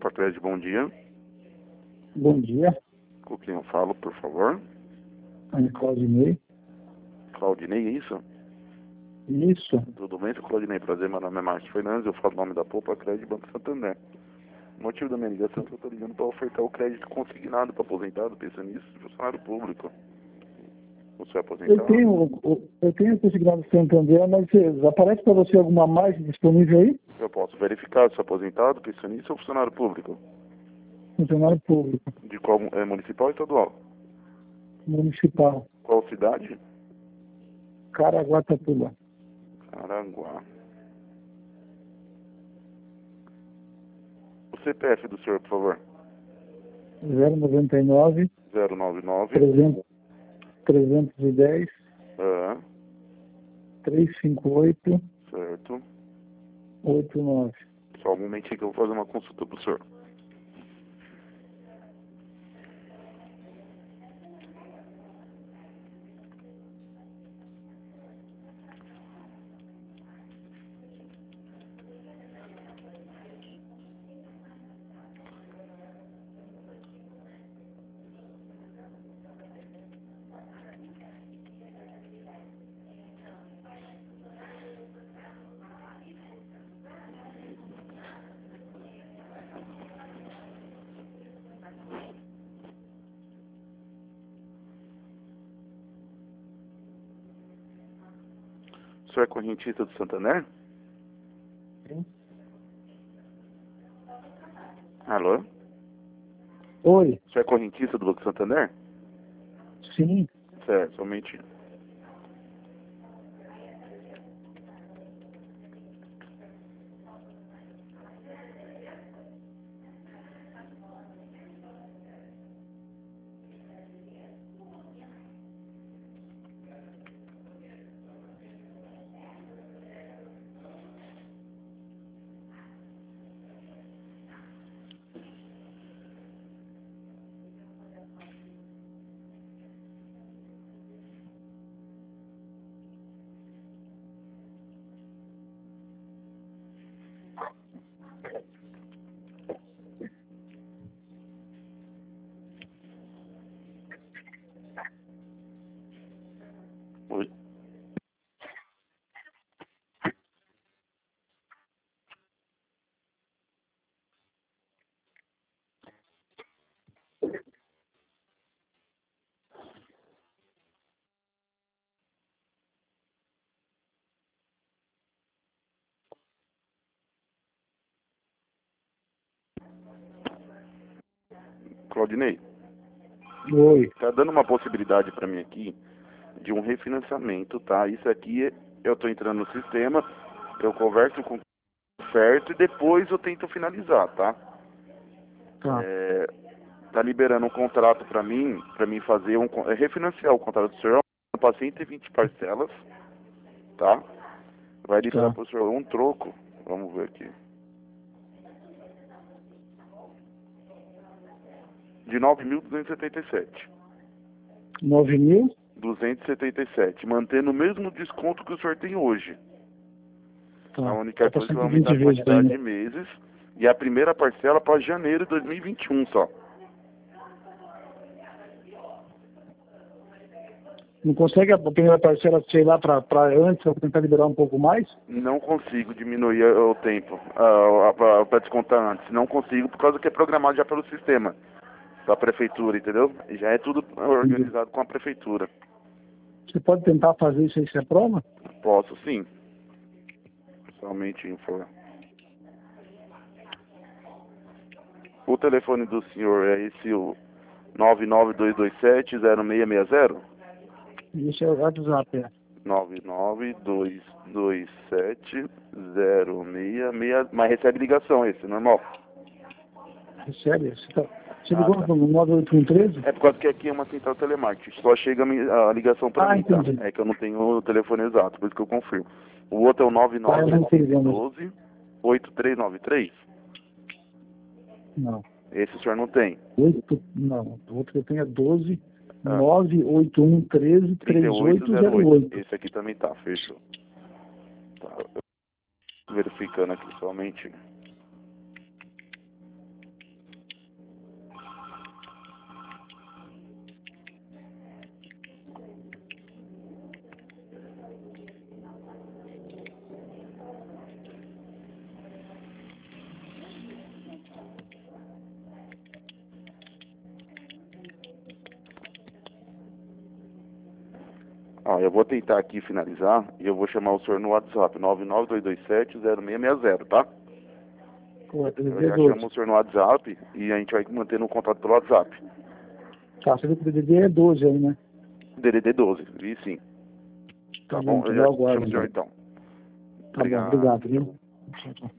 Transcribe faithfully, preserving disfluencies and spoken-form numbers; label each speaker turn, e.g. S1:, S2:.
S1: Pacred, bom dia.
S2: Bom dia,
S1: Com quem eu falo, por favor?
S2: Ana Claudinei.
S1: Claudinei, é isso?
S2: Isso,
S1: Tudo bem, seu Claudinei? Prazer, meu nome é Márcio Fernandes, eu falo o nome da Poupa Crédito Banco Santander. O motivo da minha ligação é que eu estou ligando para ofertar o crédito consignado para aposentado, pensionista e funcionário público. Você é
S2: eu
S1: aposentado?
S2: tenho, eu tenho consignado Santander, mas eh, aparece para você alguma mais disponível aí?
S1: Eu posso verificar se é aposentado, pensionista ou funcionário público?
S2: Funcionário público,
S1: De qual é municipal ou estadual?
S2: municipal,
S1: Qual cidade?
S2: Caraguatatuba.
S1: Aranguá. O C P F do senhor, por favor?
S2: zero noventa e nove,
S1: zero nove nove.
S2: trezentos, trezentos e dez,
S1: Ah,
S2: trezentos e cinquenta e oito,
S1: certo.
S2: oitenta e nove.
S1: Só um momentinho que eu vou fazer uma consulta pro senhor. O senhor é correntista do Santander?
S2: Sim.
S1: Alô?
S2: Oi,
S1: O senhor é correntista do Banco Santander?
S2: sim,
S1: Certo, somente. Oi. Claudinei,
S2: oi.
S1: tá dando uma possibilidade para mim aqui de um refinanciamento, tá? Isso aqui eu tô entrando no sistema, eu converso com o certo e depois eu tento finalizar, tá?
S2: Tá,
S1: É, tá liberando um contrato para mim, para mim fazer um con- é, refinanciar o contrato do senhor para cento e vinte parcelas, tá? Vai liberar
S2: tá.
S1: para o senhor um troco. Vamos ver aqui. De nove mil duzentos e setenta e sete.
S2: nove mil?
S1: duzentos e setenta e sete, mantendo o mesmo desconto que o senhor tem hoje. A
S2: Tá.
S1: única
S2: Tá para
S1: coisa que vai
S2: cento e vinte
S1: aumentar a
S2: vezes
S1: quantidade
S2: ainda.
S1: de meses e a primeira parcela para janeiro de dois mil e vinte e um só.
S2: Não consegue a primeira parcela, sei lá, para antes, para tentar liberar um pouco mais?
S1: Não consigo diminuir o tempo para descontar antes. Não consigo por causa que é programado já pelo sistema da prefeitura, entendeu? E já é tudo organizado com a prefeitura.
S2: Você pode tentar fazer isso aí, você aprova?
S1: Posso sim. Somente informar. O telefone do senhor é esse o nove nove dois dois sete zero seis seis zero?
S2: Isso é o WhatsApp, é.
S1: nove nove dois dois sete zero seis seis, mas recebe ligação esse, normal.
S2: Recebe? Você, tá, você
S1: Ah,
S2: ligou
S1: tá.
S2: no nove oito um treze?
S1: É por causa que aqui é uma central telemarketing, só chega a mi- a ligação pra
S2: Ah,
S1: mim, tá?
S2: entendi.
S1: É que eu não tenho o telefone exato, por isso que eu confirmo. O outro é o
S2: Ah, eu não entendi,
S1: nove nove um
S2: mas...
S1: dois oito três nove três.
S2: Não.
S1: Esse o senhor não tem.
S2: oito, não. O outro que eu tenho é doze,
S1: Ah,
S2: nove oito um treze,
S1: trinta e
S2: três
S1: oito
S2: oito
S1: zero
S2: zero
S1: oito.
S2: oito.
S1: Esse aqui também tá, fechou. Tá, eu tô verificando aqui somente. Ó, eu vou tentar aqui finalizar e eu vou chamar o senhor no WhatsApp, nove nove dois dois sete zero seis seis zero, tá?
S2: Correto,
S1: Eu
S2: D D D
S1: já
S2: doze.
S1: chamo o senhor no WhatsApp e a gente vai mantendo o contato pelo WhatsApp.
S2: Tá, você viu que o D D D é doze aí, né?
S1: D D D doze, vi sim. Tá,
S2: Tá
S1: bom?
S2: bom,
S1: Eu
S2: então
S1: já
S2: eu aguardo.
S1: chamo o senhor então.
S2: Tá bom, obrigado, viu? Tchau, tchau.